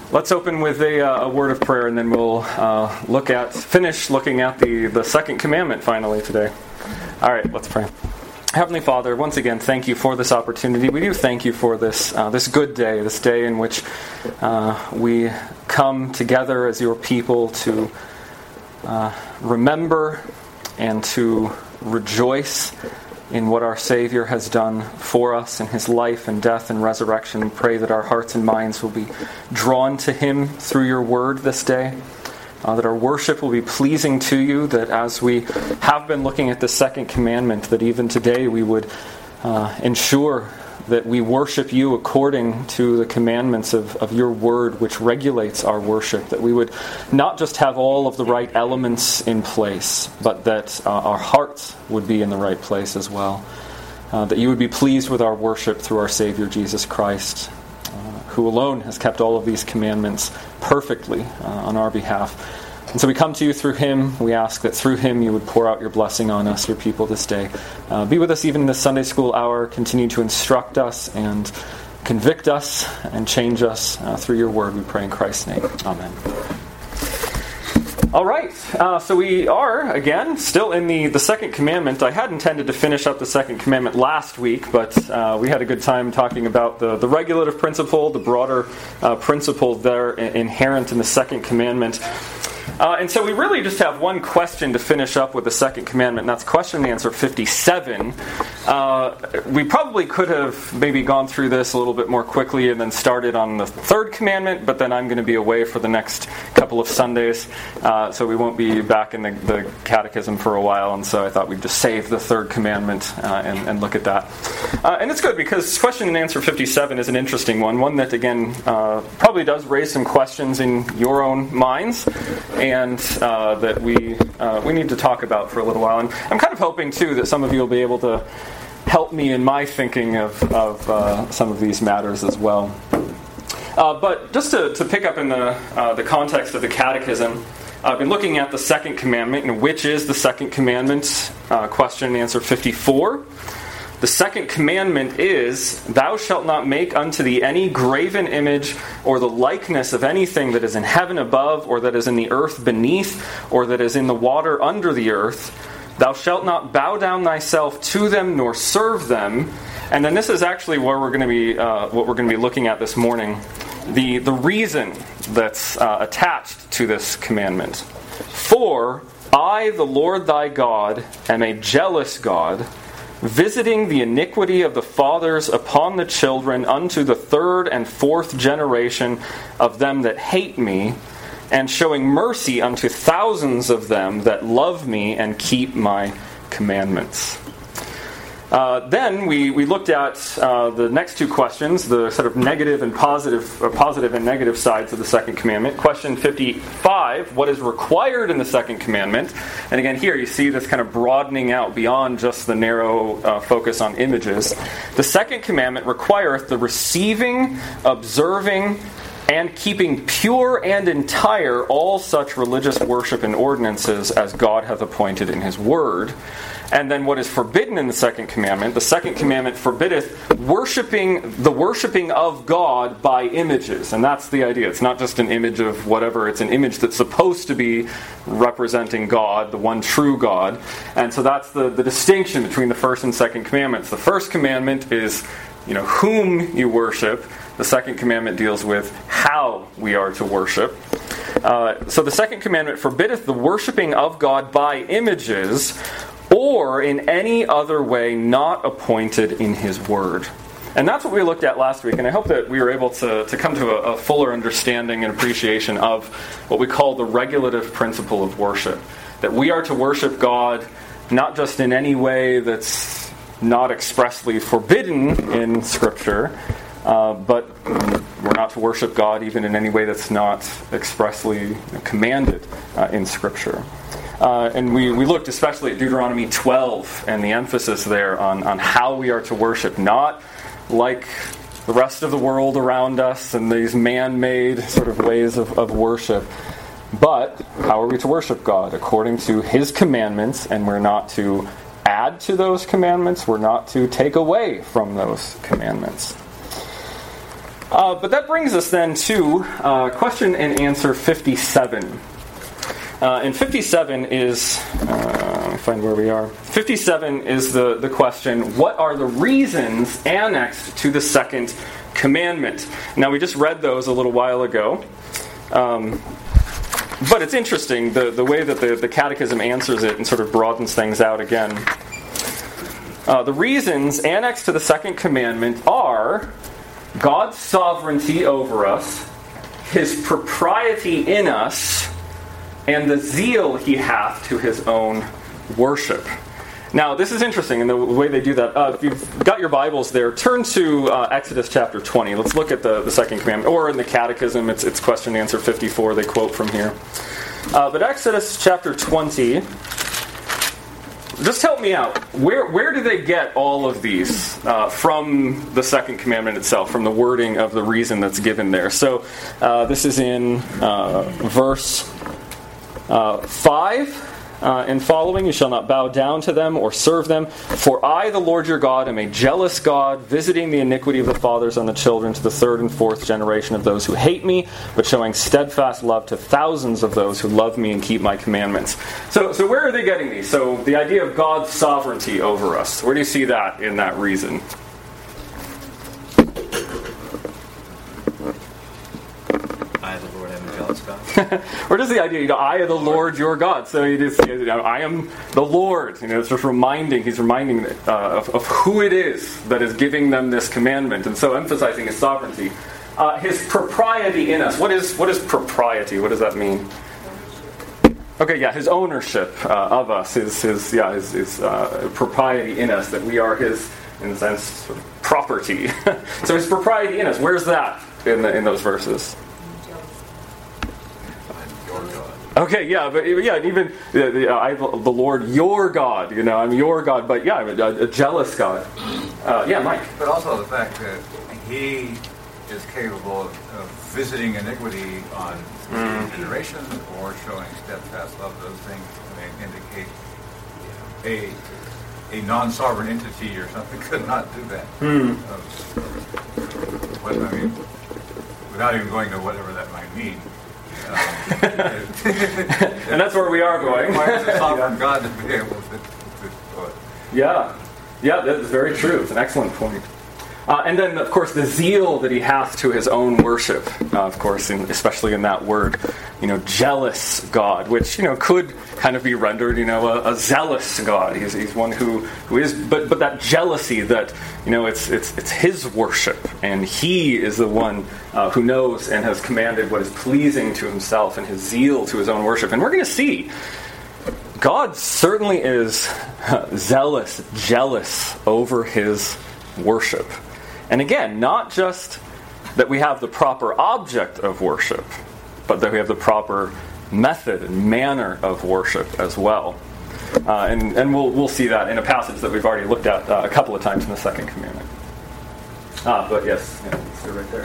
Let's open with a word of prayer, and then we'll finish looking at the second commandment finally today. All right, let's pray. Heavenly Father, once again, thank you for this opportunity. We do thank you for this good day, this day in which we come together as your people to remember and to rejoice in what our Savior has done for us in His life and death and resurrection. We pray that our hearts and minds will be drawn to Him through your word this day, that our worship will be pleasing to you, that as we have been looking at the second commandment, that even today we would ensure that we worship you according to the commandments of your word, which regulates our worship, that we would not just have all of the right elements in place, but that our hearts would be in the right place as well, that you would be pleased with our worship through our Savior Jesus Christ, who alone has kept all of these commandments perfectly on our behalf. And so we come to you through Him. We ask that through Him you would pour out your blessing on us, your people, this day. Be with us even in this Sunday school hour. Continue to instruct us and convict us and change us through your word. We pray in Christ's name. Amen. All right. So we are, again, still in the second commandment. I had intended to finish up the second commandment last week, but we had a good time talking about the regulative principle, the broader principle there inherent in the second commandment. And so we really just have one question to finish up with the second commandment, and that's question and answer 57. We probably could have maybe gone through this a little bit more quickly and then started on the third commandment, but then I'm going to be away for the next couple of Sundays, so we won't be back in the catechism for a while, and so I thought we'd just save the third commandment and look at that. And it's good because question and answer 57 is an interesting one that, again, probably does raise some questions in your own minds, and that we need to talk about for a little while. And I'm kind of hoping, too, that some of you will be able to help me in my thinking of some of these matters as well. But just to pick up in the context of the catechism, I've been looking at the second commandment, which is the second commandment, question and answer 54. The second commandment is, "Thou shalt not make unto thee any graven image or the likeness of anything that is in heaven above, or that is in the earth beneath, or that is in the water under the earth. Thou shalt not bow down thyself to them nor serve them." And then this is actually where we're going to be, what we're going to be looking at this morning. The reason that's attached to this commandment. "For I, the Lord thy God, am a jealous God, visiting the iniquity of the fathers upon the children unto the third and fourth generation of them that hate me, and showing mercy unto thousands of them that love me and keep my commandments." Then we looked at the next two questions, the sort of negative and positive and negative sides of the second commandment. Question 55, what is required in the second commandment? And again, here you see this kind of broadening out beyond just the narrow focus on images. "The second commandment requireth the receiving, observing, and keeping pure and entire all such religious worship and ordinances as God hath appointed in His word." And then what is forbidden in the second commandment? The second commandment forbiddeth the worshiping of God by images. And that's the idea. It's not just an image of whatever. It's an image that's supposed to be representing God, the one true God. And so that's the distinction between the first and second commandments. The first commandment is, whom you worship. The second commandment deals with how we are to worship. So the second commandment forbiddeth the worshiping of God by images, or in any other way not appointed in His word. And that's what we looked at last week, and I hope that we were able to come to a fuller understanding and appreciation of what we call the regulative principle of worship. That we are to worship God not just in any way that's not expressly forbidden in Scripture, but we're not to worship God even in any way that's not expressly commanded in Scripture. And we looked especially at Deuteronomy 12 and the emphasis there on how we are to worship, not like the rest of the world around us and these man-made sort of ways of worship, but how are we to worship God? According to His commandments, and we're not to add to those commandments, we're not to take away from those commandments. But that brings us then to question and answer 57. And 57 is, let me find where we are. 57 is the question, what are the reasons annexed to the second commandment? Now, we just read those a little while ago. But it's interesting, the way that the Catechism answers it and sort of broadens things out again. The reasons annexed to the second commandment are God's sovereignty over us, His propriety in us, and the zeal He hath to His own worship. Now, this is interesting in the way they do that. If you've got your Bibles there, turn to Exodus chapter 20. Let's look at the second commandment. Or in the Catechism, it's question and answer 54. They quote from here. But Exodus chapter 20, just help me out. Where do they get all of these from the second commandment itself, from the wording of the reason that's given there? So this is in verse 5. And following, you shall not bow down to them or serve them. For I, the Lord your God, am a jealous God, visiting the iniquity of the fathers on the children to the third and fourth generation of those who hate me, but showing steadfast love to thousands of those who love me and keep my commandments. So where are they getting these? So the idea of God's sovereignty over us. Where do you see that in that reason? Or does the idea, I am the Lord your God. So you just, I am the Lord. It's just he's reminding of who it is that is giving them this commandment, and so emphasizing His sovereignty. His propriety in us. What is propriety? What does that mean? Okay, yeah, His ownership of us, his propriety in us, that we are His, in a sense, sort of property. So His propriety in us. Where's that in those verses? Okay, yeah, but even I'm the Lord your God. I'm your God, but I'm a jealous God. Mike. But also the fact that He is capable of visiting iniquity on generations or showing steadfast love. Those things may indicate a non-sovereign entity or something could not do that. Without even going to whatever that might mean. And that's where we are going. Requires a sovereign God to be able to do it. Yeah, that's very true. It's an excellent point. And then, of course, the zeal that He hath to His own worship, of course, especially in that word, jealous God, which, could kind of be rendered, a zealous God. He's one who is, but that jealousy that, it's His worship, and He is the one who knows and has commanded what is pleasing to Himself, and His zeal to His own worship. And we're going to see God certainly is zealous, jealous over His worship. And again, not just that we have the proper object of worship, but that we have the proper method and manner of worship as well. And we'll see that in a passage that we've already looked at a couple of times in the second commandment. But yes, let's go right there.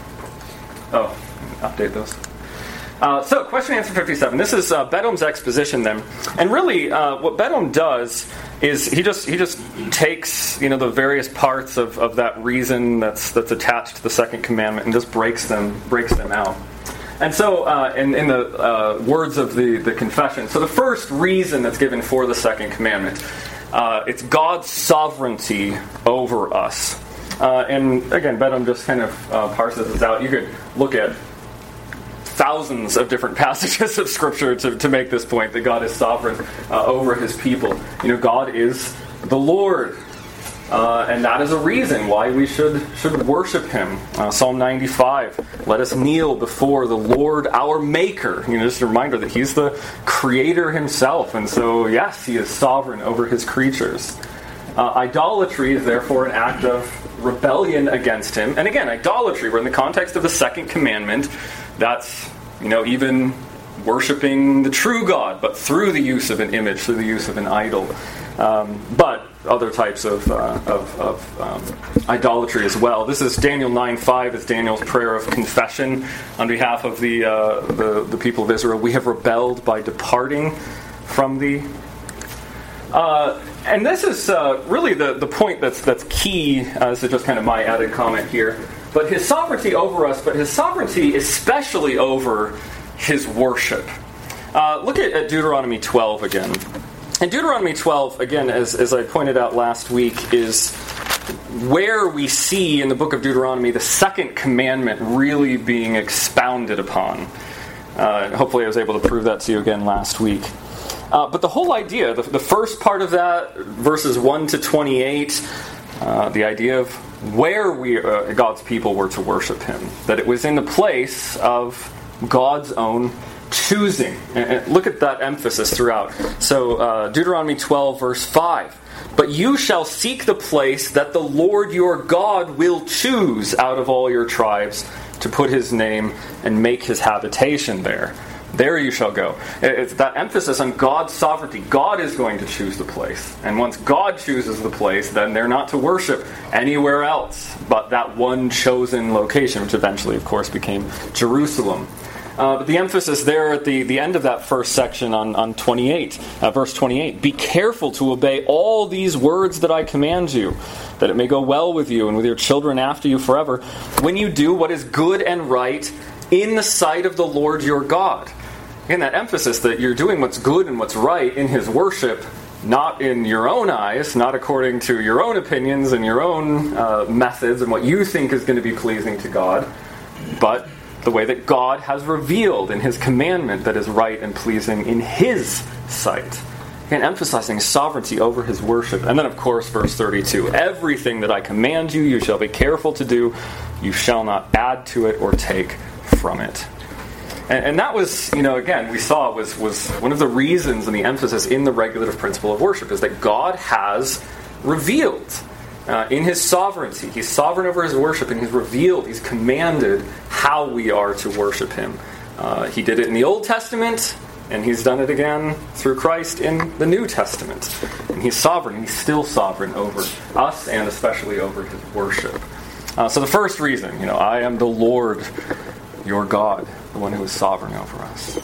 Oh, update those. So, question and answer 57. This is Bedom's exposition then. And really, what Bedom does is he just takes the various parts of that reason that's attached to the second commandment and just breaks them out. And so, in the words of the confession, so the first reason that's given for the second commandment, it's God's sovereignty over us. And again, Bedom just kind of parses this out. You could look at thousands of different passages of Scripture to make this point, that God is sovereign over His people. God is the Lord. And that is a reason why we should worship Him. Psalm 95, let us kneel before the Lord our Maker. Just a reminder that He's the Creator Himself. And so, yes, He is sovereign over His creatures. Idolatry is therefore an act of rebellion against Him. And again, idolatry, we're in the context of the second commandment. That's, even worshiping the true God, but through the use of an image, through the use of an idol. But other types of idolatry as well. This is Daniel 9:5. It's Daniel's prayer of confession on behalf of the people of Israel. We have rebelled by departing from Thee. And this is really the point that's key. This is just kind of my added comment here. but his sovereignty over us, but his sovereignty especially over his worship. Look at Deuteronomy 12 again. And Deuteronomy 12, again, as I pointed out last week, is where we see in the book of Deuteronomy the second commandment really being expounded upon. Hopefully I was able to prove that to you again last week. But the whole idea, the first part of that, verses 1 to 28, the idea of where God's people were to worship him, that it was in the place of God's own choosing. And look at that emphasis throughout. So Deuteronomy 12, verse 5. But you shall seek the place that the Lord your God will choose out of all your tribes to put his name and make his habitation there. There you shall go. It's that emphasis on God's sovereignty. God is going to choose the place. And once God chooses the place, then they're not to worship anywhere else but that one chosen location, which eventually, of course, became Jerusalem. But the emphasis there at the end of that first section on 28, verse 28, be careful to obey all these words that I command you, that it may go well with you and with your children after you forever, when you do what is good and right in the sight of the Lord your God. Again, that emphasis that you're doing what's good and what's right in his worship, not in your own eyes, not according to your own opinions and your own methods and what you think is going to be pleasing to God, but the way that God has revealed in his commandment that is right and pleasing in his sight. Again, emphasizing sovereignty over his worship. And then, of course, verse 32, everything that I command you, you shall be careful to do. You shall not add to it or take from it. And that was, again, we saw was one of the reasons and the emphasis in the regulative principle of worship is that God has revealed in his sovereignty. He's sovereign over his worship, and he's revealed, he's commanded how we are to worship him. He did it in the Old Testament, and he's done it again through Christ in the New Testament. And he's sovereign, and he's still sovereign over us, and especially over his worship. So the first reason, I am the Lord, your God, the one who is sovereign over us.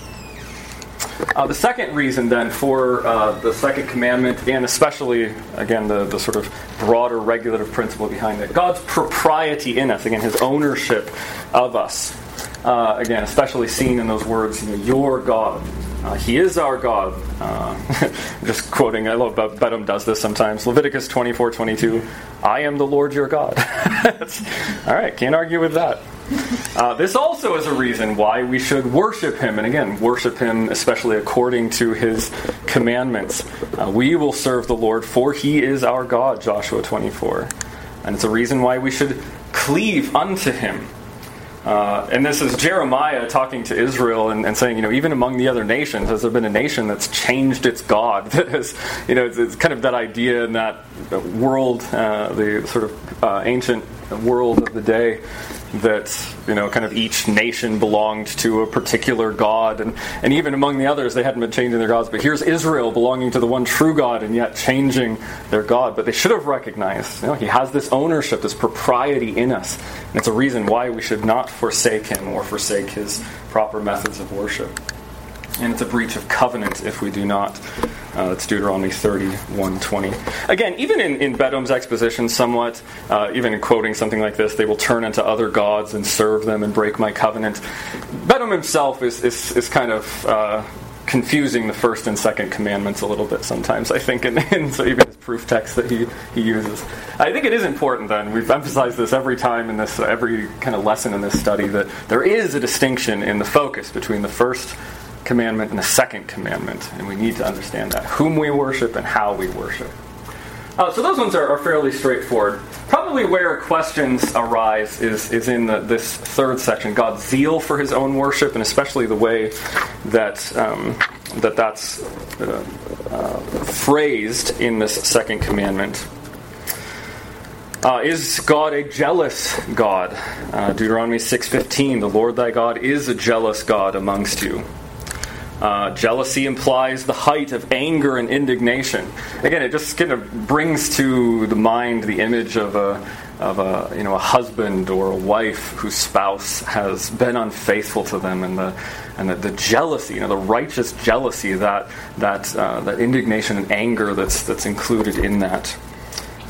The second reason, then, for the second commandment, and especially, again, the sort of broader regulative principle behind it, God's propriety in us, again, his ownership of us. Again, especially seen in those words, your God. He is our God. Just quoting, I love Bedham does this sometimes. Leviticus 24:22. I am the Lord your God. All right, can't argue with that. This also is a reason why we should worship him, and again, worship him especially according to his commandments. We will serve the Lord, for he is our God, Joshua 24. And it's a reason why we should cleave unto him. And this is Jeremiah talking to Israel and saying, even among the other nations, has there been a nation that's changed its God? That has, it's kind of that idea in that world, the sort of ancient world of the day, that kind of each nation belonged to a particular god, and even among the others they hadn't been changing their gods, but here's Israel belonging to the one true God and yet changing their God. But they should have recognized he has this ownership, this propriety in us, and it's a reason why we should not forsake him or forsake his proper methods of worship. And it's a breach of covenant if we do not. It's Deuteronomy 31:20. Again, even in Bedham's exposition somewhat, even in quoting something like this, they will turn unto other gods and serve them and break my covenant. Bedham himself is kind of confusing the first and second commandments a little bit sometimes, I think, and so even his proof text that he uses. I think it is important then, we've emphasized this every time in this, every kind of lesson in this study, that there is a distinction in the focus between the first commandment and the second commandment, and we need to understand that, whom we worship and how we worship. So those ones are fairly straightforward. Probably where questions arise is in this third section, God's zeal for his own worship, and especially the way that's phrased in this second commandment. Is God a jealous God? Deuteronomy 6:15, the Lord thy God is a jealous God amongst you. Jealousy implies the height of anger and indignation. Again, it just kind of brings to the mind the image of a husband or a wife whose spouse has been unfaithful to them, and the jealousy, the righteous jealousy, that indignation and anger that's included in that.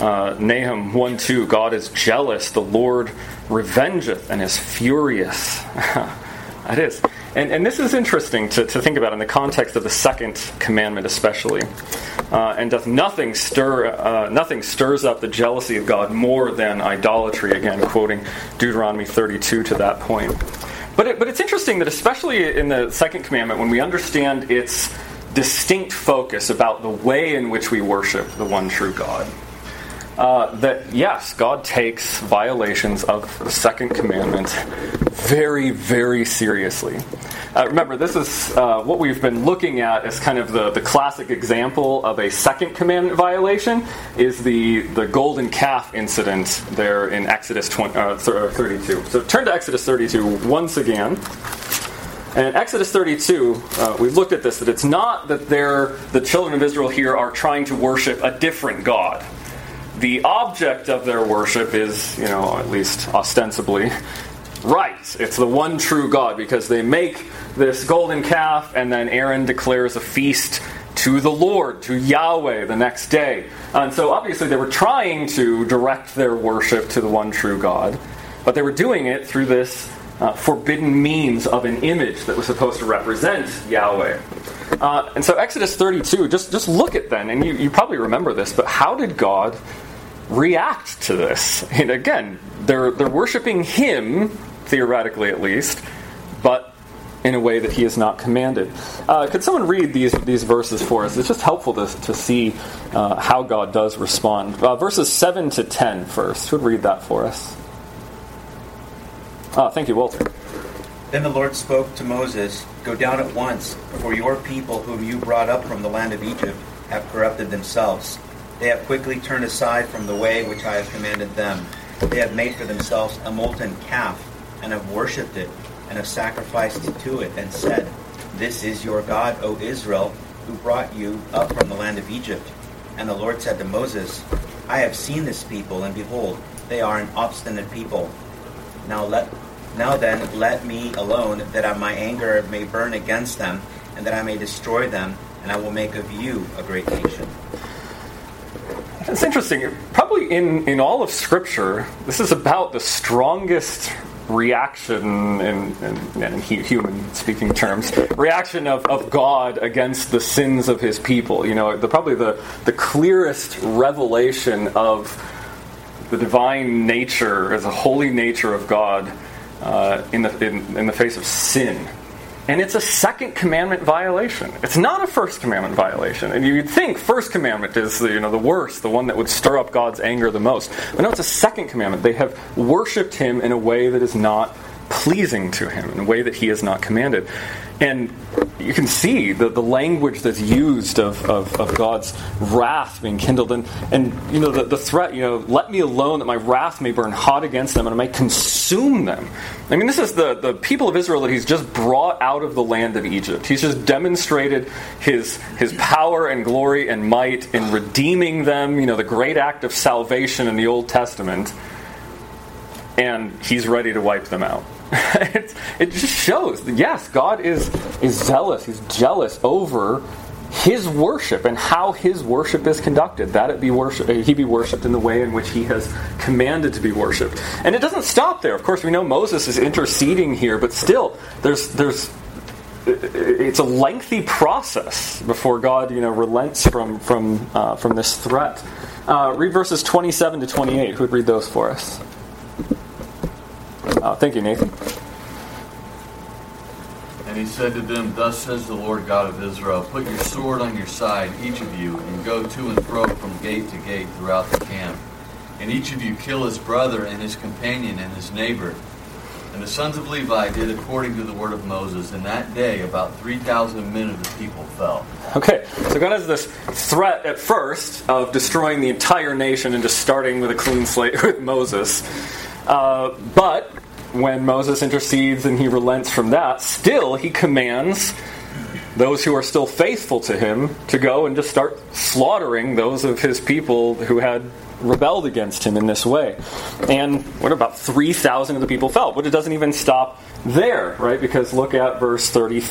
Nahum 1:2, God is jealous, the Lord revengeth and is furious. It is. And this is interesting to think about in the context of the second commandment especially. And doth nothing stirs up the jealousy of God more than idolatry, again quoting Deuteronomy 32 to that point. But it's interesting that especially in the second commandment, when we understand its distinct focus about the way in which we worship the one true God, that yes, God takes violations of the second commandment very, very seriously. Remember, this is what we've been looking at as kind of the classic example of a second commandment violation is the golden calf incident there in Exodus 32. So turn to Exodus 32 once again. And in Exodus 32, we've looked at this, that it's not that the children of Israel here are trying to worship a different God. The object of their worship is, at least ostensibly, right. It's the one true God, because they make this golden calf, and then Aaron declares a feast to the Lord, to Yahweh, the next day. And so obviously they were trying to direct their worship to the one true God, but they were doing it through this forbidden means of an image that was supposed to represent Yahweh. And so Exodus 32, just look at then, and you probably remember this, but how did God react to this? And again, they're worshiping Him, theoretically at least, but in a way that He has not commanded. Could someone read these verses for us? It's just helpful to see how God does respond. Verses 7 to 10 first. Who would read that for us? Thank you, Walter. Then the Lord spoke to Moses, "Go down at once, for your people whom you brought up from the land of Egypt have corrupted themselves. They have quickly turned aside from the way which I have commanded them. They have made for themselves a molten calf, and have worshipped it, and have sacrificed to it, and said, 'This is your God, O Israel, who brought you up from the land of Egypt.' And the Lord said to Moses, 'I have seen this people, and behold, they are an obstinate people. Now then, let me alone, that my anger may burn against them, and that I may destroy them, and I will make of you a great nation.'" It's interesting. Probably in all of Scripture, this is about the strongest reaction in human speaking terms, reaction of God against the sins of His people. Probably the clearest revelation of the divine nature, as a holy nature of God, in the face of sin. And it's a second commandment violation. It's not a first commandment violation. And you'd think first commandment is the worst, the one that would stir up God's anger the most. But no, it's a second commandment. They have worshipped Him in a way that is not pleasing to Him, in a way that He has not commanded. And you can see the language that's used of God's wrath being kindled. And the threat, let me alone that my wrath may burn hot against them and I may consume them. I mean, this is the people of Israel that He's just brought out of the land of Egypt. He's just demonstrated His power and glory and might in redeeming them, the great act of salvation in the Old Testament. And He's ready to wipe them out. It just shows that, yes, God is zealous. He's jealous over His worship and how His worship is conducted. That He be worshipped in the way in which He has commanded to be worshipped. And it doesn't stop there. Of course, we know Moses is interceding here, but still, it's a lengthy process before God, relents from this threat. Read verses 27 to 28. Who would read those for us? Thank you, Nathan. And he said to them, "Thus says the Lord God of Israel, put your sword on your side, each of you, and go to and fro from gate to gate throughout the camp. And each of you kill his brother and his companion and his neighbor." And the sons of Levi did according to the word of Moses. And that day about 3,000 men of the people fell. Okay, so God has this threat at first of destroying the entire nation and just starting with a clean slate with Moses. But when Moses intercedes and he relents from that, still He commands those who are still faithful to him to go and just start slaughtering those of his people who had rebelled against him in this way. And what about 3,000 of the people fell? But it doesn't even stop there, right? Because look at verse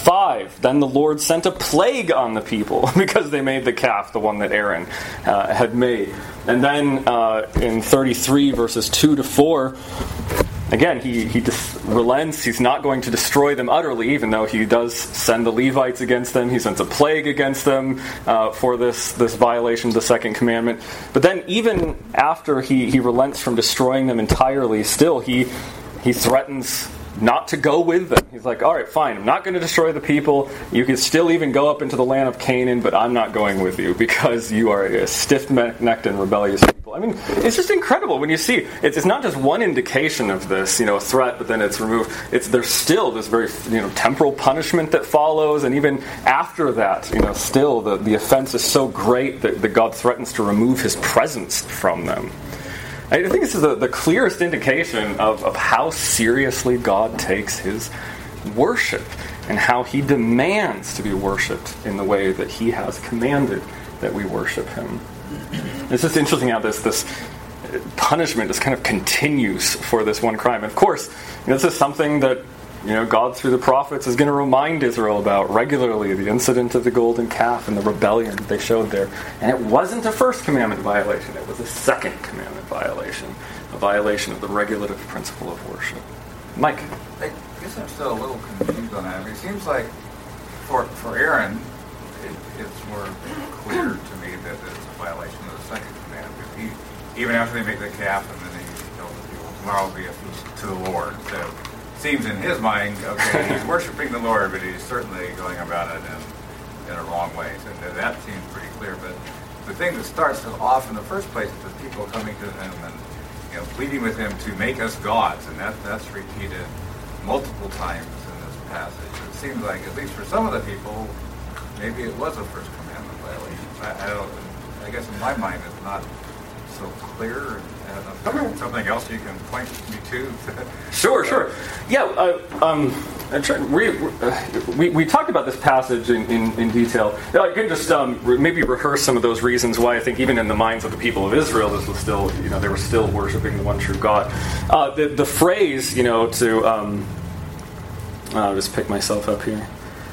35. Then the Lord sent a plague on the people because they made the calf, the one that Aaron had made. And then in 33, verses 2 to 4, again, he relents. He's not going to destroy them utterly, even though he does send the Levites against them. He sends a plague against them for this violation of the second commandment. But then even after he relents from destroying them entirely, still he threatens not to go with them. He's like, all right, fine, I'm not going to destroy the people. You can still even go up into the land of Canaan, but I'm not going with you because you are a stiff-necked and rebellious people. I mean, it's just incredible when you see, it's not just one indication of this, a threat, but then it's removed. There's still this very, temporal punishment that follows, and even after that, still the offense is so great that God threatens to remove his presence from them. I think this is the clearest indication of how seriously God takes his worship and how he demands to be worshipped in the way that he has commanded that we worship him. It's just interesting how this punishment just kind of continues for this one crime. And of course, this is something that God through the prophets is going to remind Israel about regularly, the incident of the golden calf and the rebellion that they showed there. And it wasn't a first commandment violation, it was a second commandment violation, a violation of the regulative principle of worship. Mike? I guess I'm still a little confused on that. I mean, it seems like for Aaron, it's more clear to me that it's a violation of the second commandment. Even after they make the calf and then they tell the people, tomorrow will be a feast to the Lord. So seems in his mind, okay, he's worshiping the Lord, but he's certainly going about it in a wrong way. So that seems pretty clear. But the thing that starts off in the first place is the people coming to him and pleading with him to make us gods, and that's repeated multiple times in this passage. It seems like, at least for some of the people, maybe it was a first commandment violation. I guess in my mind it's not so clear. Something else you can point me to? Sure. Yeah, we talked about this passage in detail. I can just maybe rehearse some of those reasons why I think even in the minds of the people of Israel, this was still, they were still worshiping the one true God. The phrase, to I'll just pick myself up here.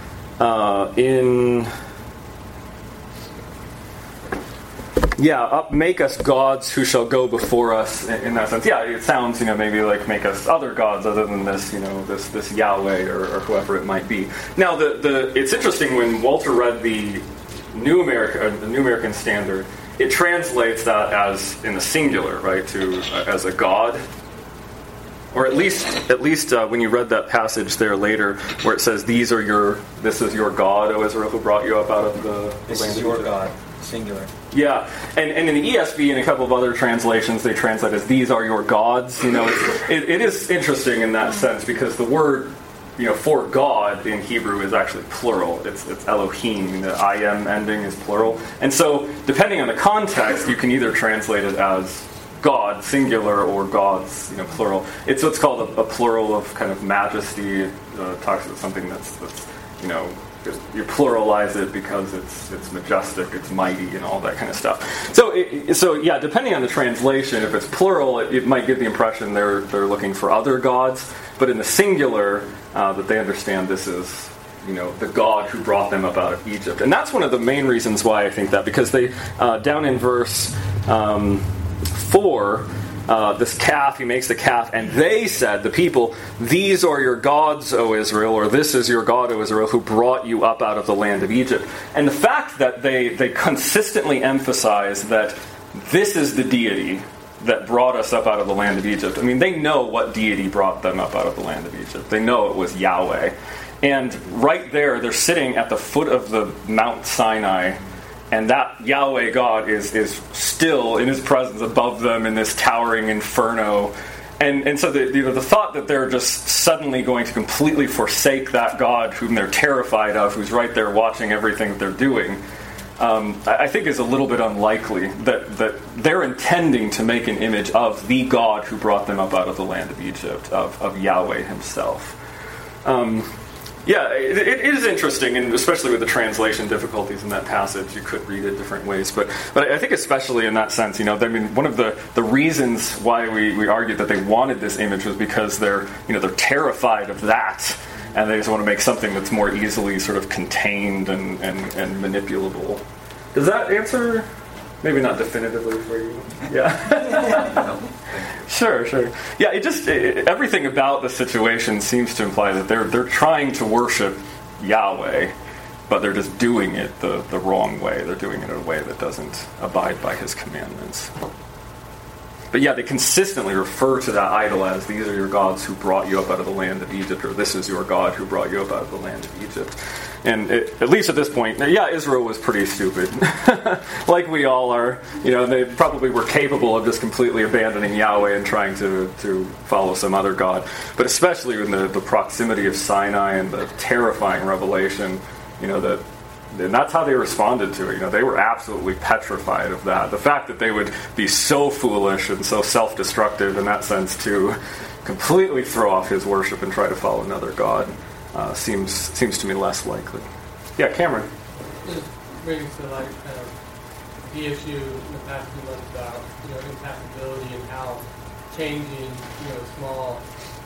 Make us gods who shall go before us, in that sense. Yeah, it sounds, maybe like make us other gods other than this, this Yahweh or whoever it might be. Now, it's interesting when Walter read the New American Standard, it translates that as in the singular, right, as a god. Or at least when you read that passage there later, where it says, this is your God, O Israel, who brought you up out of the land of Egypt. This is your God. Singular. Yeah, and in the ESV and a couple of other translations, they translate as "these are your gods." It is interesting in that sense because the word, for God in Hebrew is actually plural. It's Elohim. The I am ending is plural, and so depending on the context, you can either translate it as God singular or gods plural. It's what's called a plural of kind of majesty. Talks about something that's you pluralize it because it's majestic, it's mighty, and all that kind of stuff. So depending on the translation, if it's plural, it might give the impression they're looking for other gods. But in the singular, that they understand this is the God who brought them up out of Egypt, and that's one of the main reasons why I think that, because they down in verse 4. This calf, he makes the calf, and they said, the people, these are your gods, O Israel, or this is your God, O Israel, who brought you up out of the land of Egypt. And the fact that they consistently emphasize that this is the deity that brought us up out of the land of Egypt. I mean, they know what deity brought them up out of the land of Egypt. They know it was Yahweh. And right there, they're sitting at the foot of the Mount Sinai, and that Yahweh God is still in his presence above them in this towering inferno. And so the thought that they're just suddenly going to completely forsake that God whom they're terrified of, who's right there watching everything that they're doing, I think is a little bit unlikely. That they're intending to make an image of the God who brought them up out of the land of Egypt, of Yahweh himself. Yeah, it is interesting, and especially with the translation difficulties in that passage, you could read it different ways. But I think especially in that sense, I mean, one of the reasons why we argued that they wanted this image was because they're terrified of that, and they just want to make something that's more easily sort of contained and manipulable. Does that answer? Maybe not definitively for you. Yeah. Sure. Yeah, everything about the situation seems to imply that they're trying to worship Yahweh, but they're just doing it the wrong way. They're doing it in a way that doesn't abide by his commandments. But yeah, they consistently refer to that idol as, these are your gods who brought you up out of the land of Egypt, or this is your God who brought you up out of the land of Egypt. And at least at this point, yeah, Israel was pretty stupid. Like we all are. They probably were capable of just completely abandoning Yahweh and trying to follow some other god. But especially in the proximity of Sinai and the terrifying revelation, and that's how they responded to it. They were absolutely petrified of that. The fact that they would be so foolish and so self-destructive in that sense to completely throw off his worship and try to follow another god seems to me less likely. Yeah, Cameron. It brings to light kind of the issue in the past few months about impassibility and how changing small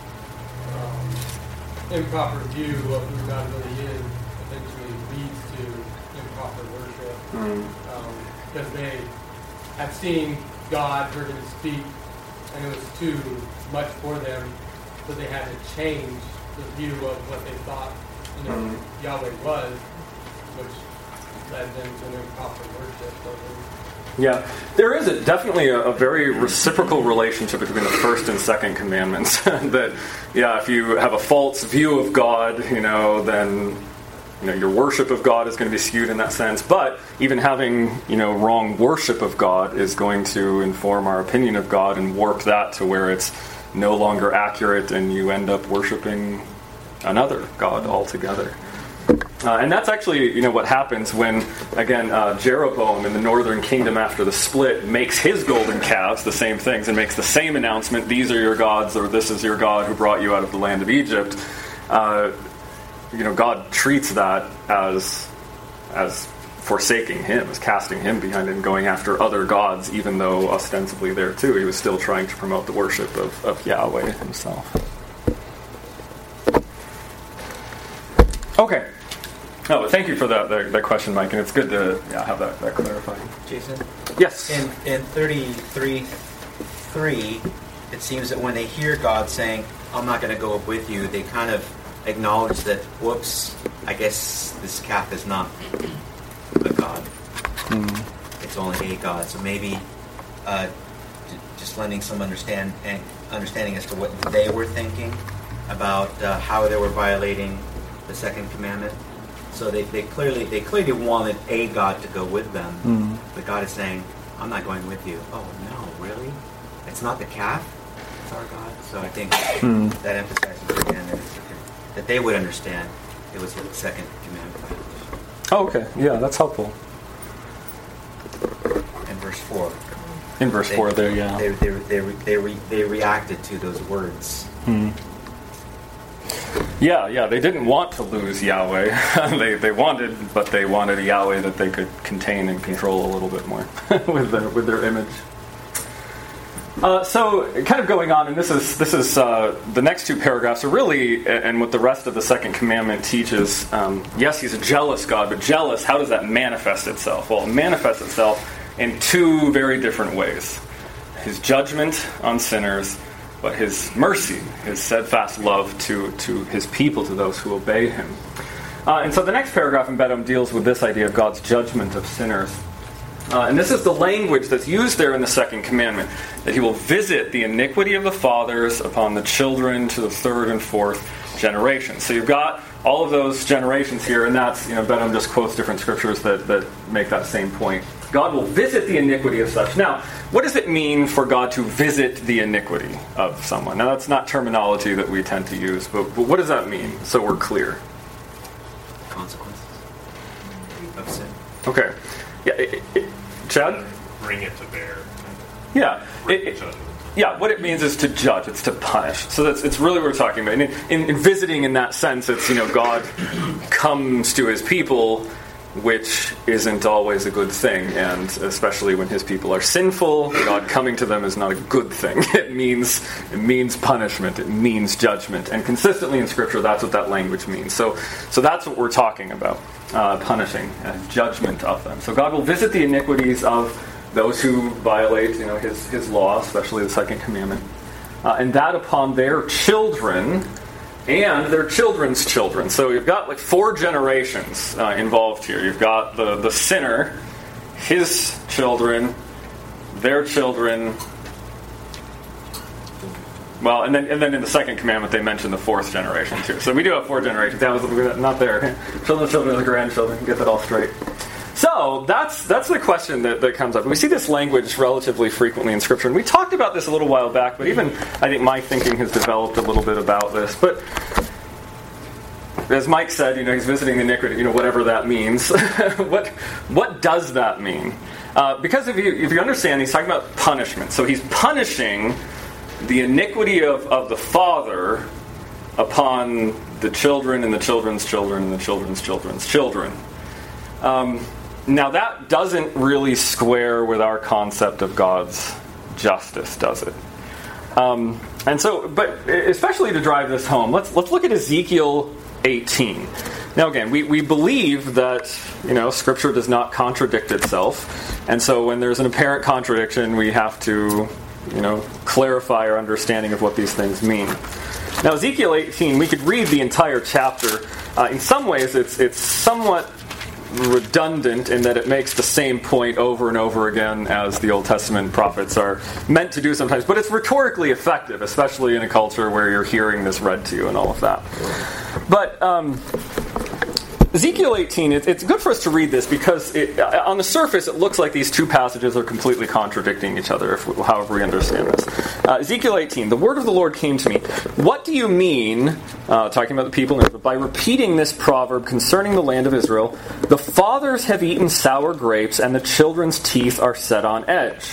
improper view of who God really is eventually leads to improper worship. Because they have seen God, heard him speak, and it was too much for them, so they had to change the view of what they thought Yahweh was, which led them to an improper worship. Yeah, there is definitely a very reciprocal relationship between the first and second commandments. That, if you have a false view of God, then your worship of God is going to be skewed in that sense. But even having wrong worship of God is going to inform our opinion of God and warp that to where it's no longer accurate, and you end up worshiping another god altogether. And that's actually, what happens when, again, Jeroboam in the northern kingdom after the split makes his golden calves, the same things, and makes the same announcement, these are your gods, or this is your God who brought you out of the land of Egypt. God treats that as forsaking him, as casting him behind and going after other gods, even though ostensibly there too he was still trying to promote the worship of Yahweh himself. Okay. No, but thank you for that question, Mike, and it's good to have that clarified. Jason? Yes. In 33:3, it seems that when they hear God saying, I'm not going to go up with you, they kind of acknowledge that, whoops, I guess this calf is not a god. It's only a god. So maybe just lending some understanding as to what they were thinking about how they were violating the second commandment. So they clearly wanted a god to go with them. But God is saying, I'm not going with you. Oh no, really? It's not the calf? It's our God. So I think that emphasizes again that they would understand it was the second commandment. Oh, okay. Yeah, that's helpful. In verse 4. In verse 4 there, yeah. They reacted to those words. Yeah, they didn't want to lose Yahweh. they wanted a Yahweh that they could contain and control a little bit more with their image. So, kind of going on, and this is the next two paragraphs are really, and what the rest of the second commandment teaches. Yes, he's a jealous God, but jealous, how does that manifest itself? Well, it manifests itself in two very different ways. His judgment on sinners, but his mercy, his steadfast love to his people, to those who obey him. And so the next paragraph in Bedom deals with this idea of God's judgment of sinners. And this is the language that's used there in the second commandment, that he will visit the iniquity of the fathers upon the children to the third and fourth generation. So you've got all of those generations here, and that's, Bedom just quotes different scriptures that make that same point. God will visit the iniquity of such. Now, what does it mean for God to visit the iniquity of someone? Now, that's not terminology that we tend to use, but what does that mean, so we're clear? Consequences of sin. Okay. Yeah, Chad? Bring it to bear. Yeah. Yeah, what it means is to judge. It's to punish. So it's really what we're talking about. In visiting, in that sense, it's God comes to His people, which isn't always a good thing, and especially when His people are sinful, God coming to them is not a good thing. It means punishment. It means judgment, and consistently in Scripture, that's what that language means. So that's what we're talking about, punishing and judgment of them. So God will visit the iniquities of those who violate, His law, especially the second commandment, and that upon their children and their children's children. So you've got 4 generations involved here. You've got the sinner, his children, their children. Well, and then in the second commandment they mention the 4th generation too. So we do have 4 generations. That was not there. Children's children, the grandchildren. Get that all straight. So that's the question that comes up. We see this language relatively frequently in Scripture, and we talked about this a little while back, but even I think my thinking has developed a little bit about this. But as Mike said, he's visiting the iniquity, whatever that means. What does that mean? Because if you understand, he's talking about punishment. So he's punishing the iniquity of the father upon the children and the children's children and the children's children's children. Now that doesn't really square with our concept of God's justice, does it? And so, but especially to drive this home, let's look at Ezekiel 18. Now again, we believe that Scripture does not contradict itself, and so when there's an apparent contradiction, we have to clarify our understanding of what these things mean. Now Ezekiel 18, we could read the entire chapter. In some ways, it's somewhat redundant in that it makes the same point over and over again as the Old Testament prophets are meant to do sometimes, but it's rhetorically effective, especially in a culture where you're hearing this read to you and all of that. But Ezekiel 18, it's good for us to read this because on the surface it looks like these 2 passages are completely contradicting each other, however we understand this. Ezekiel 18, the word of the Lord came to me. What do you mean, talking about the people in Israel, by repeating this proverb concerning the land of Israel, the fathers have eaten sour grapes and the children's teeth are set on edge?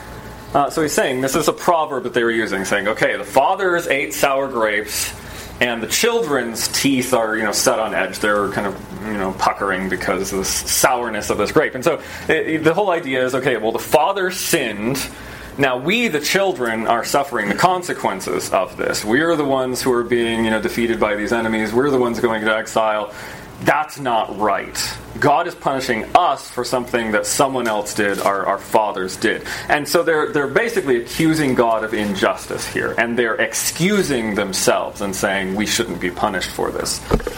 So he's saying, this is a proverb that they were using, saying, okay, the fathers ate sour grapes, and the children's teeth are, set on edge. They're kind of, puckering because of the sourness of this grape. And so the whole idea is, okay, well, the father sinned. Now we, the children, are suffering the consequences of this. We're the ones who are being, defeated by these enemies. We're the ones going into exile. That's not right. God is punishing us for something that someone else did, our fathers did. And so they're basically accusing God of injustice here, and they're excusing themselves and saying we shouldn't be punished for this.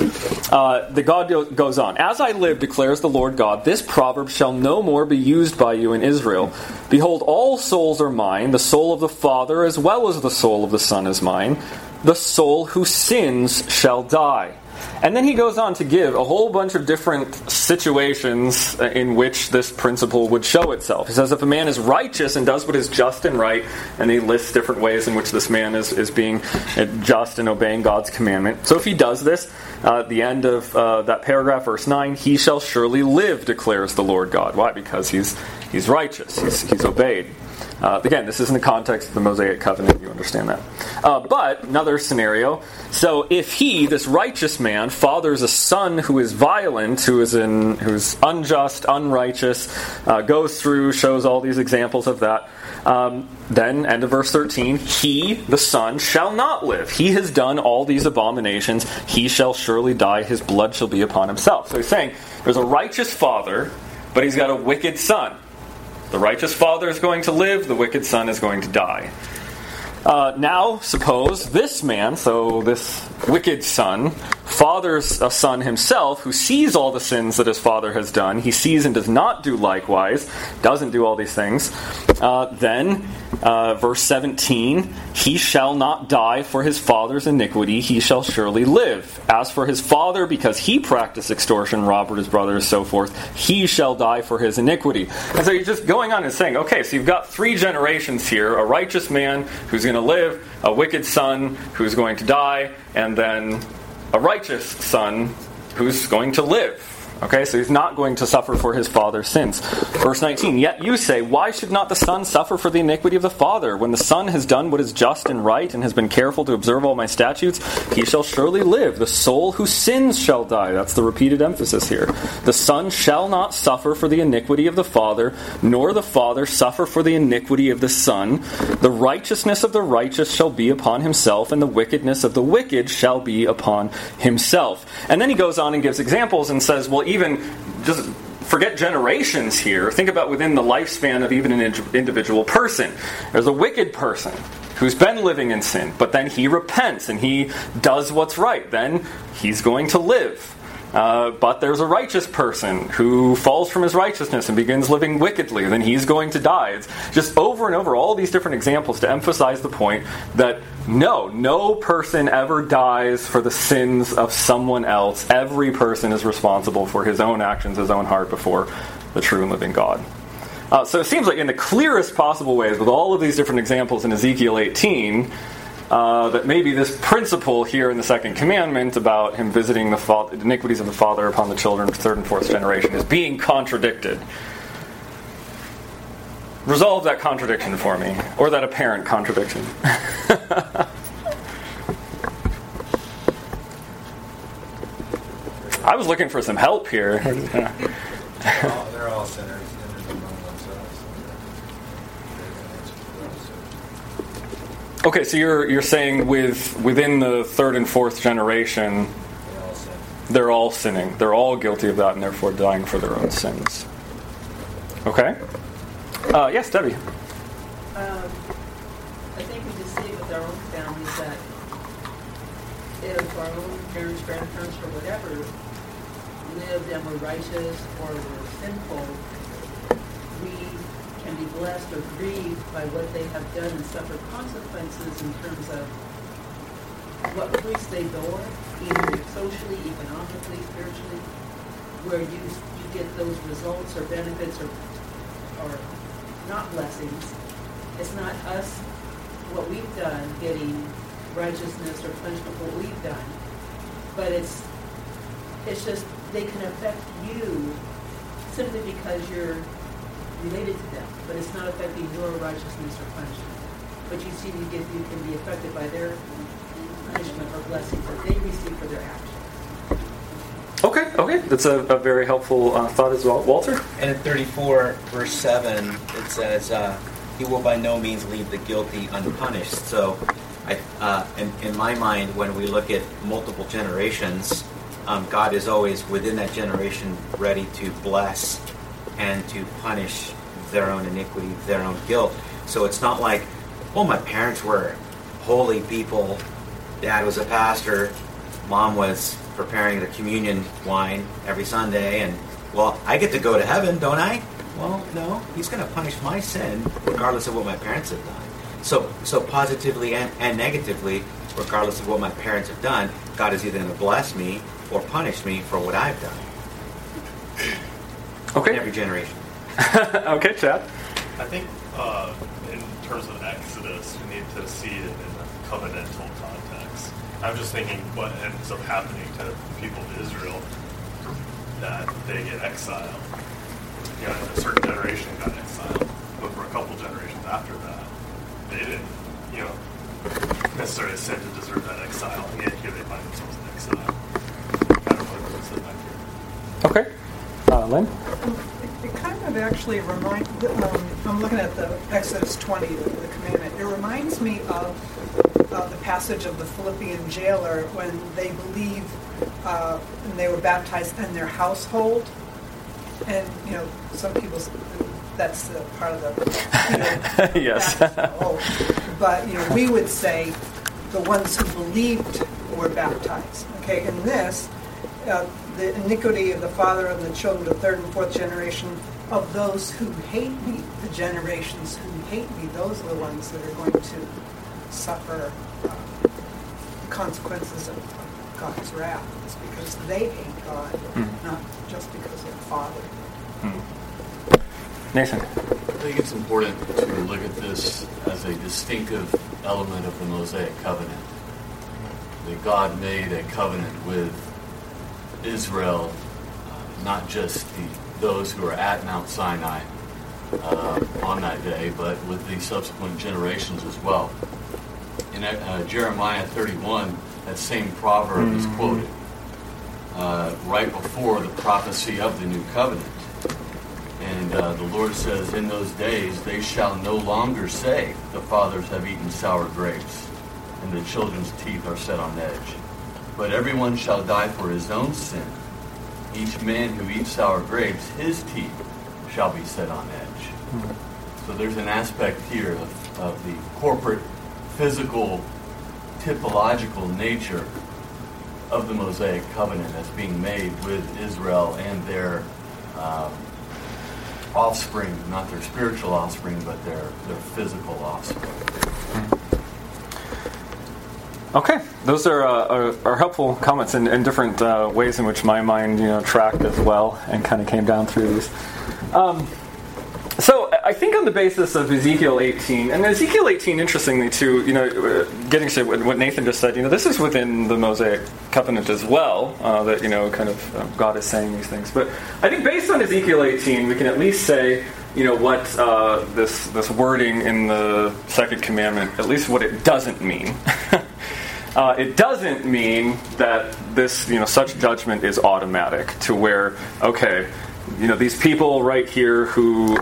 The God goes on, as I live, declares the Lord God, this proverb shall no more be used by you in Israel. Behold, all souls are mine, the soul of the Father as well as the soul of the Son is mine. The soul who sins shall die. And then he goes on to give a whole bunch of different situations in which this principle would show itself. He says if a man is righteous and does what is just and right, and he lists different ways in which this man is being just and obeying God's commandment. So if he does this, at the end of that paragraph, verse 9, he shall surely live, declares the Lord God. Why? Because he's righteous. He's obeyed. Again, this is in the context of the Mosaic covenant, you understand that. But, another scenario, so if he, this righteous man, fathers a son who is violent, who's unjust, unrighteous, goes through, shows all these examples of that, then, end of verse 13, he, the son, shall not live. He has done all these abominations. He shall surely die. His blood shall be upon himself. So he's saying, there's a righteous father, but he's got a wicked son. The righteous father is going to live, the wicked son is going to die. Now, suppose this man, so this wicked son, fathers a son himself who sees all the sins that his father has done. He sees and does not do likewise, doesn't do all these things. Then, verse 17, he shall not die for his father's iniquity, he shall surely live. As for his father, because he practiced extortion, robbed his brothers, so forth, he shall die for his iniquity. And so he's just going on and saying, okay, so you've got 3 generations here, a righteous man who's going to live, a wicked son who's going to die, and then a righteous son who's going to live. Okay, so he's not going to suffer for his father's sins. Verse 19, yet you say, why should not the son suffer for the iniquity of the father? When the son has done what is just and right and has been careful to observe all my statutes, he shall surely live. The soul who sins shall die. That's the repeated emphasis here. The son shall not suffer for the iniquity of the father, nor the father suffer for the iniquity of the son. The righteousness of the righteous shall be upon himself, and the wickedness of the wicked shall be upon himself. And then he goes on and gives examples and says, well, even just forget generations here. Think about within the lifespan of even an individual person. There's a wicked person who's been living in sin, but then he repents and he does what's right. Then he's going to live. But there's a righteous person who falls from his righteousness and begins living wickedly. Then he's going to die. It's just over and over all these different examples to emphasize the point that no person ever dies for the sins of someone else. Every person is responsible for his own actions, his own heart before the true and living God. So it seems like in the clearest possible ways, with all of these different examples in Ezekiel 18, that maybe this principle here in the second commandment about him visiting the iniquities of the father upon the children of third and fourth generation is being contradicted. Resolve that contradiction for me, or that apparent contradiction. I was looking for some help here. They're all sinners among themselves. Okay, so you're saying within the third and fourth generation, they're all sinning. They're all guilty of that and therefore dying for their own sins. Okay? Yes, Debbie. I think we just see with our own families that if our own parents, grandparents, or whatever lived and were righteous or were sinful, we can be blessed or grieved by what they have done and suffer consequences in terms of what fruits they bore, either socially, economically, spiritually, where you get those results or benefits or not blessings. It's not us, what we've done, getting righteousness or punishment for what we've done, but it's just they can affect you simply because you're related to them, but it's not affecting your righteousness or punishment. But you see, you can be affected by their punishment or blessing that they receive for their actions. Okay, that's a very helpful thought as well. Walter? And in 34, verse 7, it says, he will by no means leave the guilty unpunished. So, in my mind, when we look at multiple generations, God is always within that generation ready to bless and to punish their own iniquity, their own guilt. So it's not like, my parents were holy people, dad was a pastor, mom was preparing the communion wine every Sunday, and, I get to go to heaven, don't I? Well, no, he's going to punish my sin regardless of what my parents have done. So positively and negatively, regardless of what my parents have done, God is either going to bless me or punish me for what I've done. Okay. In every generation. Okay, Chad? I think in terms of Exodus, we need to see it in a covenantal context. I'm just thinking what ends up happening to the people of Israel, that they get exiled. A certain generation got exiled, but for a couple generations after that, they didn't, necessarily sin to deserve that exile, and yet here they find themselves in exile. I don't know what said back here. Okay. Lynn? It kind of actually reminds, I'm looking at the Exodus 20, the commandment. It reminds me of the passage of the Philippian jailer when they believed and they were baptized in their household. And, some people, that's the part of the, yes. But, we would say the ones who believed were baptized. Okay, in this, the iniquity of the father and the children of third and fourth generation of those who hate me, the generations who hate me, those are the ones that are going to suffer consequences of God's wrath. It's because they hate God, not just because they're father. Nathan? I think it's important to look at this as a distinctive element of the Mosaic covenant. That God made a covenant with Israel not just those who are at Mount Sinai on that day, but with the subsequent generations as well. In Jeremiah 31, that same proverb is quoted right before the prophecy of the new covenant. And the Lord says, in those days they shall no longer say, the fathers have eaten sour grapes, and the children's teeth are set on edge. But everyone shall die for his own sin. Each man who eats sour grapes, his teeth shall be set on edge. So there's an aspect here of the corporate, physical, typological nature of the Mosaic covenant that's being made with Israel and their offspring, not their spiritual offspring, but their physical offspring. Okay, those are helpful comments in different ways in which my mind tracked as well and kind of came down through these. So I think on the basis of Ezekiel 18, and Ezekiel 18, interestingly too, getting to what Nathan just said, this is within the Mosaic covenant as well, that kind of God is saying these things. But I think based on Ezekiel 18, we can at least say, what this wording in the second commandment, at least what it doesn't mean. It doesn't mean that this, such judgment is automatic to where, okay, these people right here who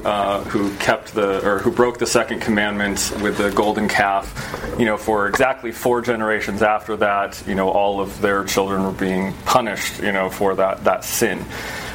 broke the second commandment with the golden calf, for exactly 4 generations after that, all of their children were being punished, for that sin.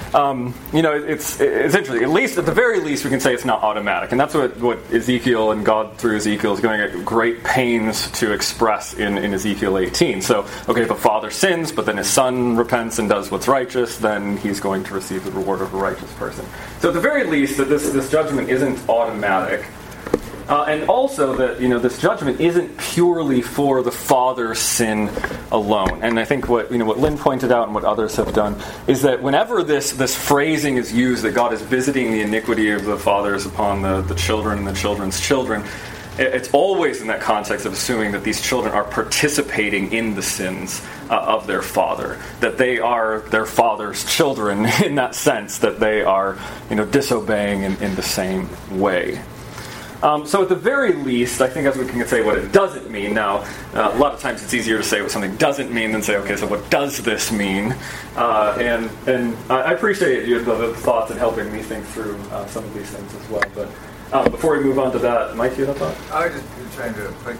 It's interesting. At the very least, we can say it's not automatic, and that's what Ezekiel and God through Ezekiel is going at great pains to express in Ezekiel 18. So, okay, if a father sins, but then his son repents and does what's righteous, then he's going to receive the reward of a righteous person. So, at the very least, that this judgment isn't automatic. And also that this judgment isn't purely for the father's sin alone. And I think what Lynn pointed out and what others have done is that whenever this phrasing is used, that God is visiting the iniquity of the fathers upon the children and the children's children, it's always in that context of assuming that these children are participating in the sins of their father, that they are their father's children in that sense, that they are disobeying in the same way. So at the very least, I think as we can say what it doesn't mean. Now, a lot of times it's easier to say what something doesn't mean than say, okay, so what does this mean? And I appreciate the thoughts and helping me think through some of these things as well. But before we move on to that, Mike, you have a thought? I was just trying to pick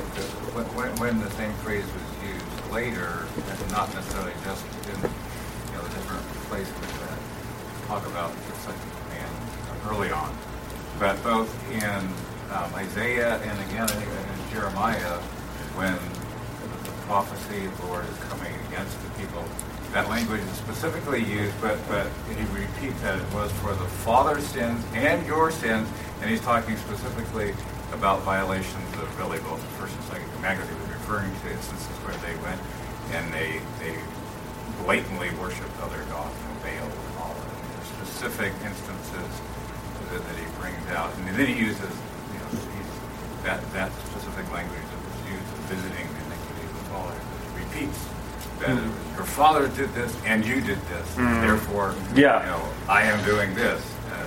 when the same phrase was used later, and not necessarily just in the different places that talk about the second command early on. But both in Isaiah and again in Jeremiah, when the prophecy of the Lord is coming against the people, that language is specifically used, but he repeats that it was for the father's sins and your sins, and he's talking specifically about violations of really both the first and second commandment. He was referring to instances where they went and they blatantly worshipped other gods, Baal and all of them. Specific instances that he brings out, and then he uses that specific language that was used in visiting the iniquity of the father. It repeats that your father did this and you did this, therefore I am doing this.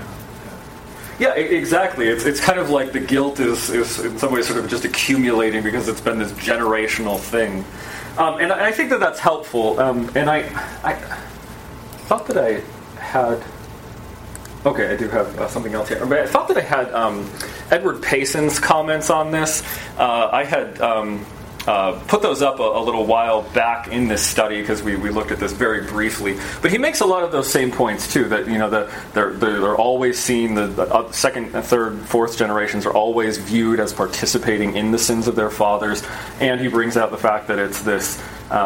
Yeah, exactly. It's kind of like the guilt is in some ways sort of just accumulating because it's been this generational thing, and I think that's helpful. And I thought that I had. Okay, I do have something else here. But I thought that I had Edward Payson's comments on this. I had put those up a little while back in this study because we looked at this very briefly. But he makes a lot of those same points too. That they're always seen, the second, third, fourth generations are always viewed as participating in the sins of their fathers. And he brings out the fact that it's this.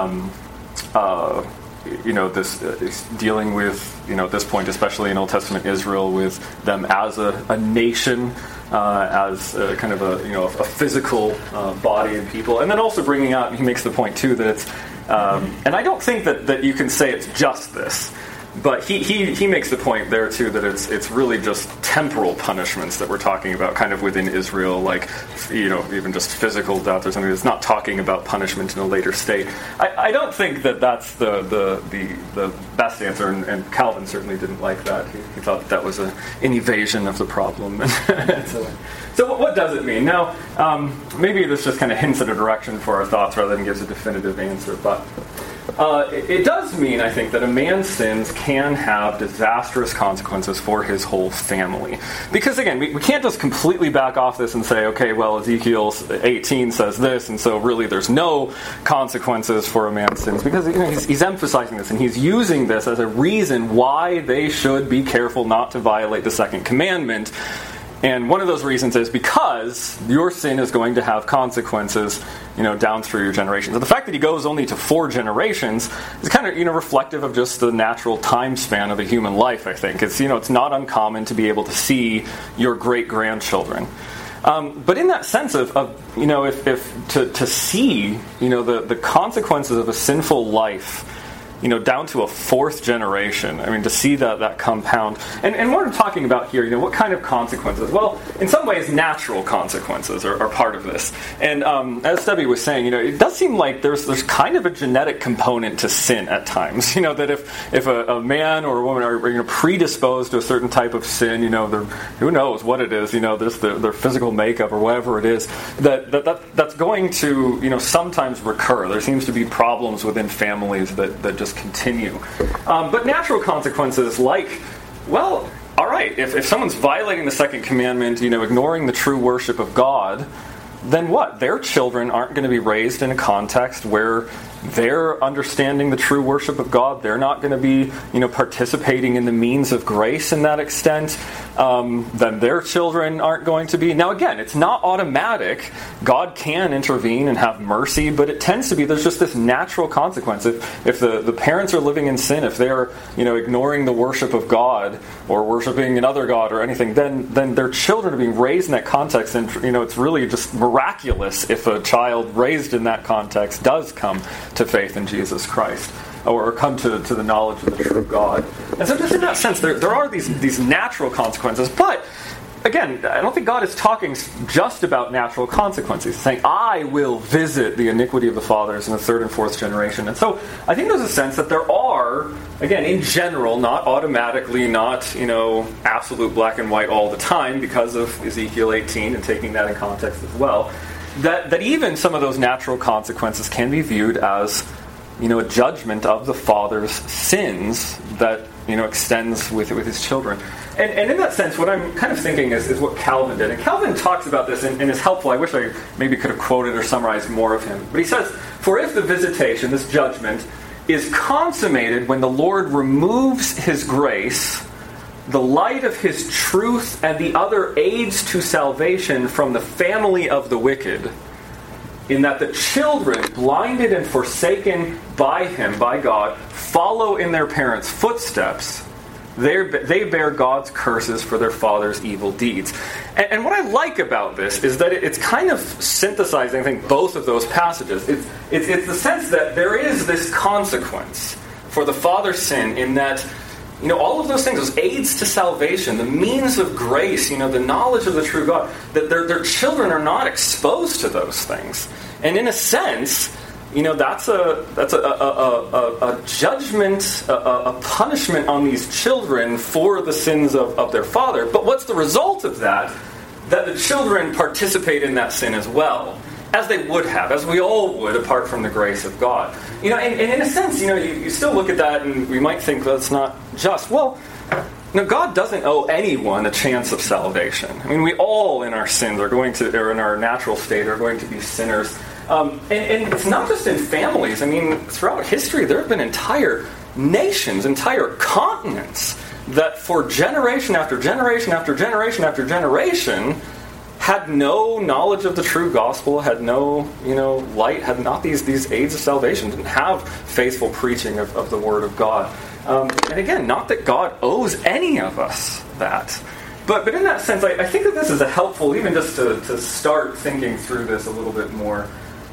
This dealing with, at this point, especially in Old Testament Israel, with them as a nation, as kind of a physical body and people, and then also bringing out, he makes the point too that it's, and I don't think that you can say it's just this. But he makes the point there too that it's really just temporal punishments that we're talking about, kind of within Israel, like even just physical death or something. It's not talking about punishment in a later state. I don't think that that's the best answer, and Calvin certainly didn't like that. He thought that was an evasion of the problem. So what does it mean? Now, maybe this just kind of hints at a direction for our thoughts rather than gives a definitive answer, but it does mean, I think, that a man's sins can have disastrous consequences for his whole family. Because, again, we can't just completely back off this and say, okay, well, Ezekiel 18 says this, and so really there's no consequences for a man's sins. Because he's emphasizing this, and he's using this as a reason why they should be careful not to violate the second commandment. And one of those reasons is because your sin is going to have consequences, down through your generations. And the fact that he goes only to 4 generations is kind of, reflective of just the natural time span of a human life, I think. It's, it's not uncommon to be able to see your great-grandchildren. But in that sense of if to see, the consequences of a sinful life, down to a 4th generation. I mean, to see that compound. And what I'm talking about here, what kind of consequences? Well, in some ways, natural consequences are part of this. And as Debbie was saying, it does seem like there's kind of a genetic component to sin at times. That if a man or a woman are predisposed to a certain type of sin, who knows what it is, there's their physical makeup or whatever it is, that's going to, sometimes recur. There seems to be problems within families that just continue. But natural consequences like, well, all right, if someone's violating the second commandment, ignoring the true worship of God, then what? Their children aren't going to be raised in a context where they're understanding the true worship of God. They're not going to be, participating in the means of grace in that extent. Then their children aren't going to be. Now, again, it's not automatic. God can intervene and have mercy, but it tends to be there's just this natural consequence. If the parents are living in sin, if they're, ignoring the worship of God or worshiping another god or anything, then their children are being raised in that context, and it's really just miraculous if a child raised in that context does come to faith in Jesus Christ, or come to the knowledge of the true God. And so just in that sense, there are these natural consequences, but again, I don't think God is talking just about natural consequences. He's saying, I will visit the iniquity of the fathers in the 3rd and 4th generation. And so I think there's a sense that there are, again, in general, not automatically, not, absolute black and white all the time because of Ezekiel 18 and taking that in context as well, that even some of those natural consequences can be viewed as, a judgment of the father's sins that, extends with his children. And in that sense, what I'm kind of thinking is what Calvin did. And Calvin talks about this and is helpful. I wish I maybe could have quoted or summarized more of him. But he says, for if the visitation, this judgment, is consummated when the Lord removes his grace, the light of his truth, and the other aids to salvation from the family of the wicked, in that the children, blinded and forsaken by him, by God, follow in their parents' footsteps, they bear God's curses for their father's evil deeds. And what I like about this is that it's kind of synthesizing, I think, both of those passages. It's the sense that there is this consequence for the father's sin in that, all of those things, those aids to salvation, the means of grace, the knowledge of the true God, that their children are not exposed to those things. And in a sense, that's a judgment, a punishment on these children for the sins of their father. But what's the result of that? That the children participate in that sin as well, as they would have, as we all would, apart from the grace of God. And in a sense, you still look at that and we might think that's not just. Well, God doesn't owe anyone a chance of salvation. I mean, we all in our sins are going to, or in our natural state, are going to be sinners. And it's not just in families. I mean, throughout history, there have been entire nations, entire continents that for generation after generation after generation after generation had no knowledge of the true gospel, had no, light, had not these aids of salvation, didn't have faithful preaching of the Word of God. And again, not that God owes any of us that. But in that sense, I think that this is a helpful, even just to start thinking through this a little bit more.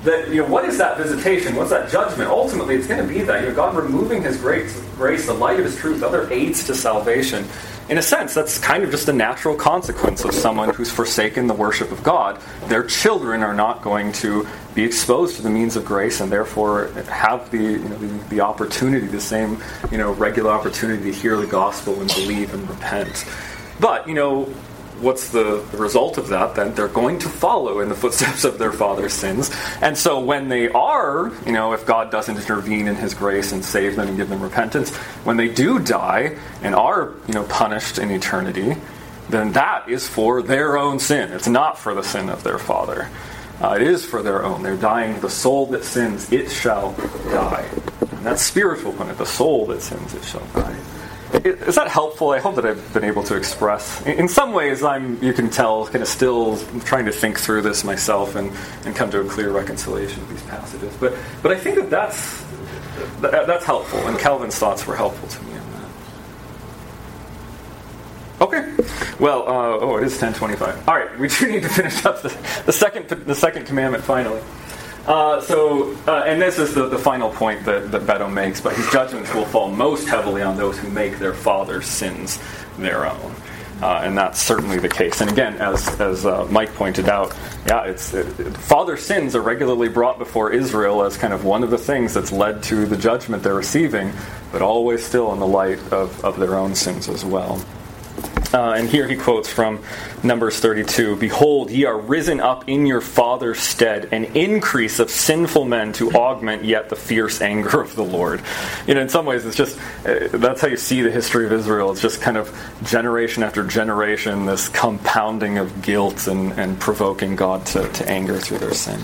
that, what is that visitation? What's that judgment? Ultimately, it's going to be that, God removing His grace, the light of His truth, other aids to salvation. In a sense, that's kind of just a natural consequence of someone who's forsaken the worship of God. Their children are not going to be exposed to the means of grace, and therefore have the opportunity, the same regular opportunity to hear the gospel and believe and repent. But what's the result of that? Then they're going to follow in the footsteps of their father's sins. And so when they are, if God doesn't intervene in His grace and save them and give them repentance, when they do die and are, punished in eternity, then that is for their own sin. It's not for the sin of their father. It is for their own. They're dying. The soul that sins, it shall die. And that's spiritual punishment. The soul that sins, it shall die. Is that helpful? I hope that I've been able to express. In some ways, you can tell, kind of still trying to think through this myself and come to a clear reconciliation of these passages. But I think that's helpful, and Calvin's thoughts were helpful to me on that. Okay. Well, it is 10:25. All right, we do need to finish up the second commandment finally. And this is the final point that Beto makes, but his judgments will fall most heavily on those who make their father's sins their own. And that's certainly the case. And again, as Mike pointed out, father's sins are regularly brought before Israel as kind of one of the things that's led to the judgment they're receiving, but always still in the light of their own sins as well. And here he quotes from Numbers 32, "Behold, ye are risen up in your father's stead, an increase of sinful men to augment yet the fierce anger of the Lord." In some ways, it's just, that's how you see the history of Israel. It's just kind of generation after generation, this compounding of guilt and provoking God to anger through their sin.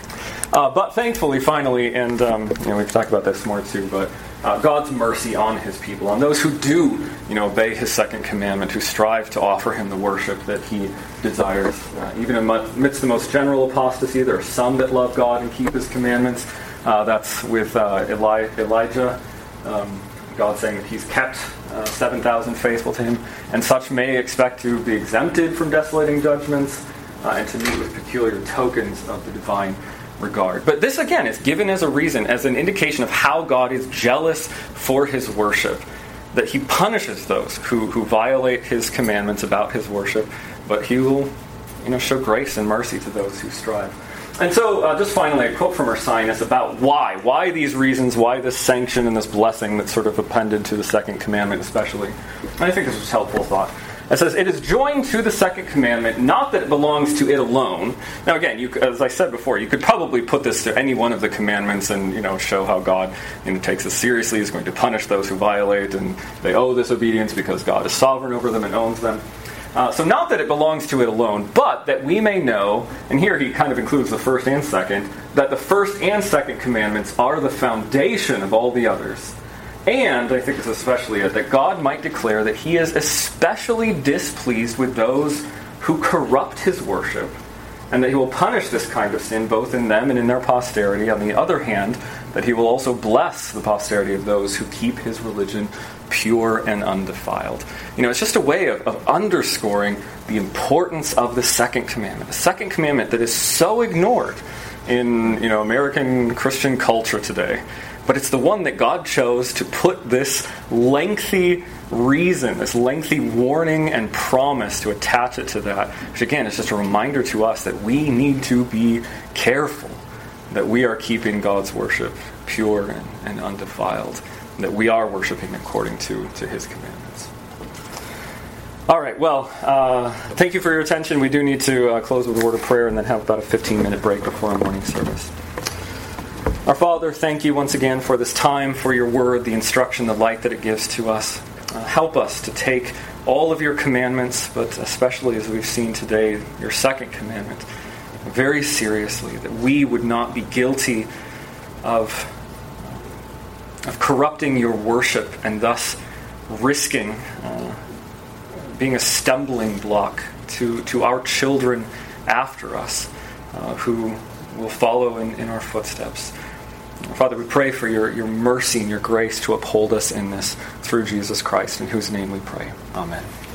But thankfully, finally, and we've talked about this more too, but God's mercy on His people, on those who do, obey His second commandment, who strive to offer Him the worship that He desires. Even amidst the most general apostasy, there are some that love God and keep His commandments. That's with Elijah. God saying that He's kept 7,000 faithful to Him, and such may expect to be exempted from desolating judgments and to meet with peculiar tokens of the divine regard. But this again is given as a reason, as an indication of how God is jealous for His worship, that He punishes those who violate His commandments about His worship, but He will show grace and mercy to those who strive. And so just finally a quote from Ursinus about why these reasons, why this sanction and this blessing that's sort of appended to the second commandment especially. And I think this is a helpful thought. It says, "It is joined to the second commandment, not that it belongs to it alone." Now again, as I said before, you could probably put this to any one of the commandments and show how God takes this seriously, is going to punish those who violate, and they owe this obedience because God is sovereign over them and owns them. So not that it belongs to it alone, but that we may know, and here he kind of includes the first and second, that the first and second commandments are the foundation of all the others. And, I think it's especially it, that God might declare that He is especially displeased with those who corrupt His worship, and that He will punish this kind of sin both in them and in their posterity. On the other hand, that He will also bless the posterity of those who keep His religion pure and undefiled. It's just a way of underscoring the importance of the second commandment. The second commandment that is so ignored in American Christian culture today. But it's the one that God chose to put this lengthy reason, this lengthy warning and promise to attach it to that. Which again is just a reminder to us that we need to be careful that we are keeping God's worship pure and undefiled. That we are worshiping according to His commandments. All right, well, thank you for your attention. We do need to close with a word of prayer and then have about a 15-minute break before our morning service. Our Father, thank you once again for this time, for your word, the instruction, the light that it gives to us. Help us to take all of your commandments, but especially as we've seen today, your second commandment, very seriously, that we would not be guilty of corrupting your worship and thus risking being a stumbling block to our children after us who will follow in our footsteps. Father, we pray for your mercy and your grace to uphold us in this through Jesus Christ, in whose name we pray. Amen.